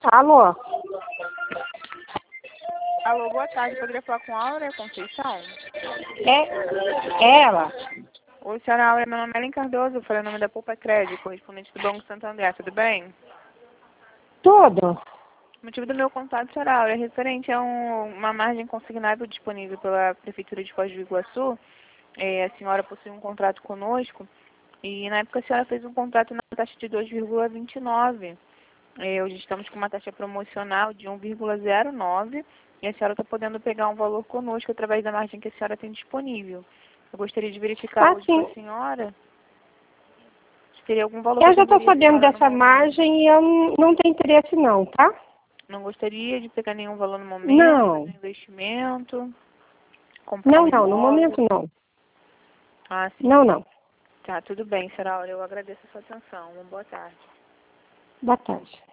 Alô? Alô, boa tarde. Poderia falar com a Áurea Conceição? É ela? Oi, senhora Áurea. Meu nome é Ellen Cardoso. Eu falei o nome da Poupa Crédito, correspondente do Banco Santander. Tudo bem? Tudo? O motivo do meu contato, senhora Áurea, é referente a uma margem consignável disponível pela Prefeitura de Foz do Iguaçu. A senhora possui um contrato conosco e, na época, a senhora fez um contrato na taxa de 2,29. Hoje estamos com uma taxa promocional de 1,09 e a senhora está podendo pegar um valor conosco através da margem que a senhora tem disponível. Eu gostaria de verificar hoje com a senhora se teria algum valor Eu que já estou atenderia a sabendo senhora no dessa momento. margem e eu não tenho interesse não, tá? Não gostaria de pegar nenhum valor no momento, Não. fazer um investimento, comprar um Não, no momento imóvel. não. Ah, sim. Não. Tá, tudo bem, senhora Áurea. Eu agradeço a sua atenção. Uma boa tarde. Boa tarde.